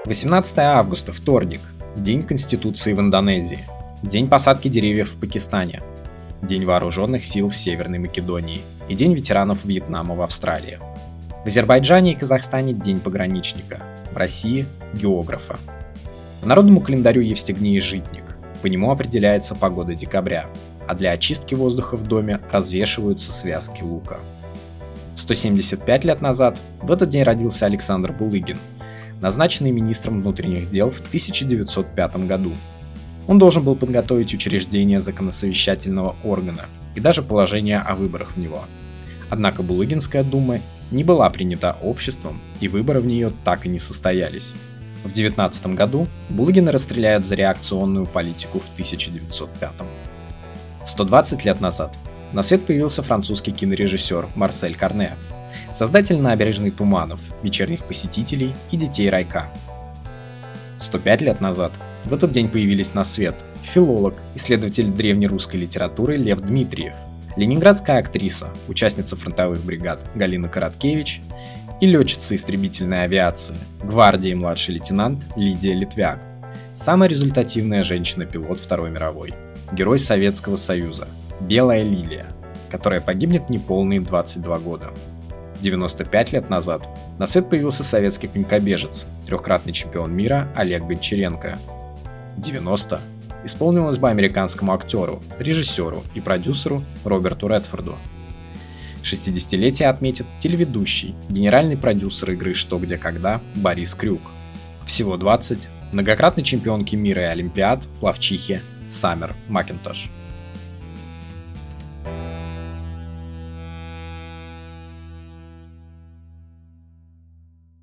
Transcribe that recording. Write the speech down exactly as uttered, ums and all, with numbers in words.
восемнадцатое августа, вторник. День Конституции в Индонезии. День посадки деревьев в Пакистане. День вооруженных сил в Северной Македонии. И День ветеранов Вьетнама в Австралии. В Азербайджане и Казахстане День пограничника. В России – географа. По народному календарю Евстигней Житник. По нему определяется погода декабря, а для очистки воздуха в доме развешиваются связки лука. сто семьдесят пять лет назад в этот день родился Александр Булыгин, назначенный министром внутренних дел в тысяча девятьсот пятом году. Он должен был подготовить учреждение законосовещательного органа и даже положение о выборах в него. Однако Булыгинская дума не была принята обществом, и выборы в нее так и не состоялись. В девятнадцатом году Булыгина расстреляют за реакционную политику в тысяча девятьсот пятом. сто двадцать лет назад на свет появился французский кинорежиссер Марсель Карне, создатель «Набережной Туманов», «Вечерних посетителей» и «Детей райка». сто пять лет назад в этот день появились на свет филолог, исследователь древнерусской литературы Лев Дмитриев, ленинградская актриса, участница фронтовых бригад Галина Короткевич и летчица истребительной авиации, гвардии младший лейтенант Лидия Литвяк, самая результативная женщина-пилот Второй мировой, герой Советского Союза, Белая лилия, которая погибнет в неполные двадцать два года. девяносто пять лет назад на свет появился советский конькобежец, трехкратный чемпион мира Олег Гончаренко. девяносто исполнилось бы американскому актеру, режиссеру и продюсеру Роберту Редфорду. шестидесятилетие отметит телеведущий, генеральный продюсер игры «Что, где, когда» Борис Крюк. Всего двадцать многократной чемпионки мира и олимпиад пловчихи Саммер Макинтош.